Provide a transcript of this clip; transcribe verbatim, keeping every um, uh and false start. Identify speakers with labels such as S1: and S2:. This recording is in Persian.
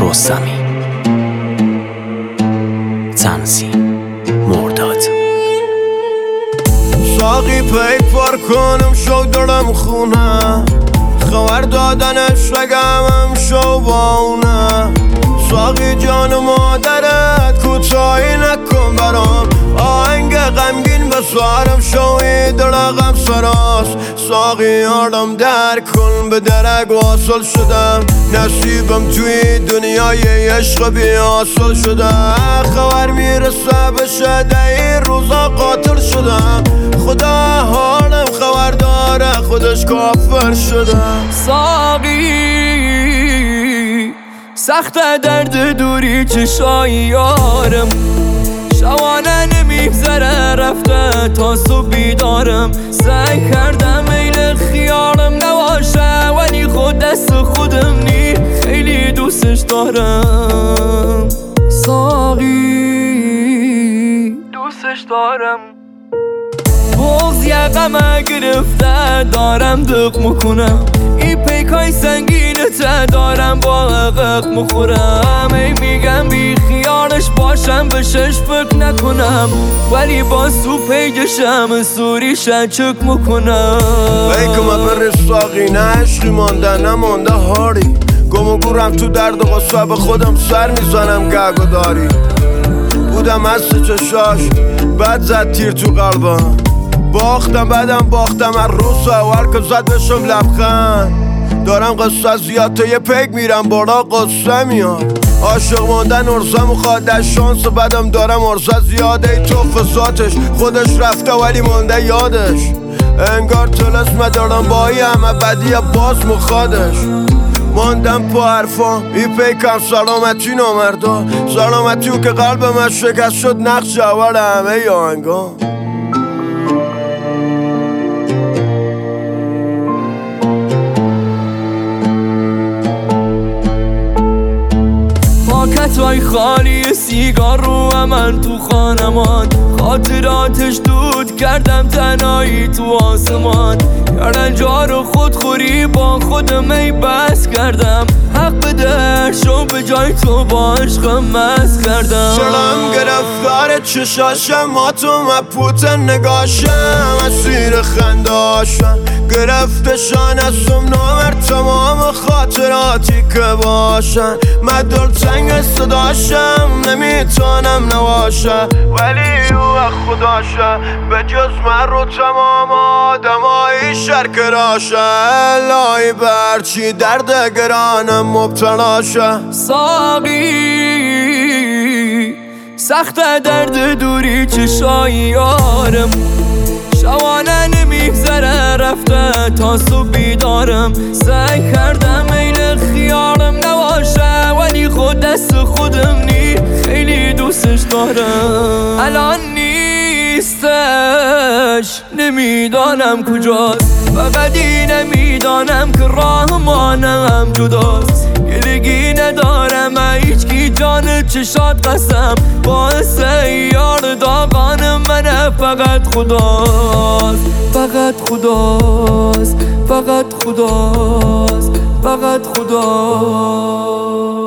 S1: رستمی. تنظیم مرداد.
S2: ساقی پیک پار کنم شو دارم خونه، خبر دادنش رگمم شو با اونه. ساقی جان مادرت کوتاهی نکن برام، آهنگ غمگین به سوارم شوی درقم سراست. ساقی آرام در کن به درک واصل شدم، نصیبم توی دنیای عشق بی حاصل شده. خبر میرسه بشه ده روزا قاتل شدم، خدا حالم خبر داره خودش کافر شده.
S3: ساقی سخت درد دوری چشای یارم، شوانه نمیگذره رفته تا صبح بیدارم. سعی کردم میل خیالم نباشه ولی خود دست خودم نی، خیلی دوستش دارم. ساقی دوستش دارم. بغض یقمه گرفته دارم دق میکنم، این پیکای سنگینته دارم با عقق مخورم. ای میگم بی خیالش باشم بهشش فکر نکنم، ولی با سو پیجشم سوری شچک میکنم.
S2: بیکم بر ساقی نه عشقی مانده نمانده هاری، گم و گورم تو درد و غصه به خودم سر میزنم گگ و داری. بودم از چشاش بد زد تیر تو قلبم، باختم بعدم باختم از روز اول که زد بشم لبخند. دارم قصه زیاد تا یه پیک میرم بالا قصه میاد. عاشق موندن ارزه مخواد در شانس بدم دارم ارزه زیاده. ای تو فساتش خودش رفته ولی مونده یادش، انگار طلسمه دارم با ای همه بدی باز مخوادش. ماندم پا حرفا ای پیکم سلامتی نامردا، سلامتی او که قلبم شکست شد نقش جوار همه ی آهنگا.
S3: پاکتای خالی سیگار رو من تو خانمان، خاطراتش دود کردم تنهایی تو آسمان. کردن جا رو خودخوری با خودم ای بس کردم، حق بده شو به جای تو با عشقم مست کردم.
S2: شلم گرفتار چشاشم ما تو مپوت نگاشم، اسیر خنداشم گرفتشان ازم نامر تمام خاطراتی که باشن. من دلتنگ صداشم نمیتونم نباشه، ولی او خداشه به جز من رو تمام آدمایی شرک راشه. الهی برچی درد گرانم مبتلا شه.
S3: ساقی سخت درد دوری چشای یارم، شوانه نمیگذره رفته تا صبح بیدارم. سعی کردم میل خیالم نباشه ولی خود دست خودم نی، خیلی دوستش دارم. الان نیستش نمیدانم کجاست، فقط این نمیدانم که راه مانم جداست. گلگی ندارم هیچکی جان چشات قسم، باعث یار داغان منه فقط خداست. فقط خداست فقط خداست فقط خداست.